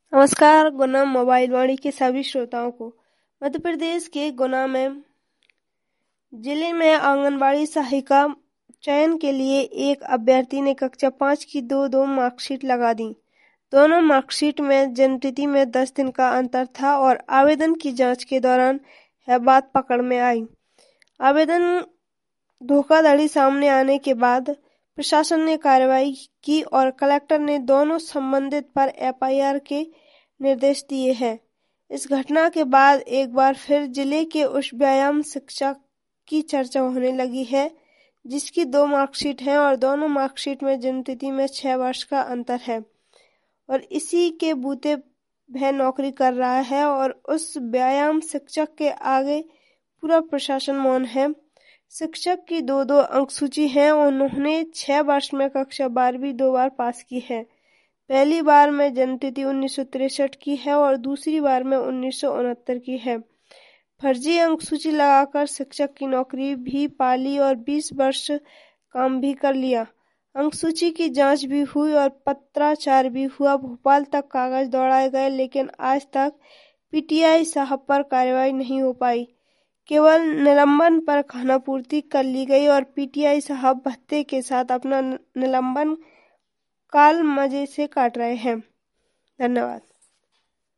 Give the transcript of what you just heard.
नमस्कार। गुना मोबाइल वाणी के सभी श्रोताओं को मध्य प्रदेश के गुना में जिले में आंगनबाड़ी सहायिका चयन के लिए एक अभ्यर्थी ने कक्षा 5 की दो मार्कशीट लगा दी। दोनों मार्कशीट में जन्मतिथि में 10 दिन का अंतर था और आवेदन की जांच के दौरान यह बात पकड़ में आई। आवेदन धोखाधड़ी सामने आने के बाद प्रशासन ने कार्रवाई की और कलेक्टर ने दोनों संबंधित पर एफआईआर के निर्देश दिए हैं। इस घटना के बाद एक बार फिर जिले के उस व्यायाम शिक्षक की चर्चा होने लगी है जिसकी 2 मार्कशीट हैं और दोनों मार्कशीट में जन्मतिथि में 6 वर्ष का अंतर है और इसी के बूते वह नौकरी कर रहा है और उस व्यायाम शिक्षक के आगे पूरा प्रशासन मौन है। शिक्षक की 2 अंक सूची है। उन्होंने 6 वर्ष में कक्षा 12वीं 2 बार पास की है। पहली बार में जन्मतिथि 1963 की है और दूसरी बार में 1969 की है। फर्जी अंक सूची लगाकर शिक्षक की नौकरी भी पा ली और 20 वर्ष काम भी कर लिया। अंक सूची की जांच भी हुई और पत्राचार भी हुआ। भोपाल तक कागज दौड़ाए गए लेकिन आज तक पीटीआई साहब पर कार्रवाई नहीं हो पाई। केवल निलंबन पर खानापूर्ति कर ली गई और पीटीआई साहब भत्ते के साथ अपना निलंबन काल मजे से काट रहे हैं। धन्यवाद।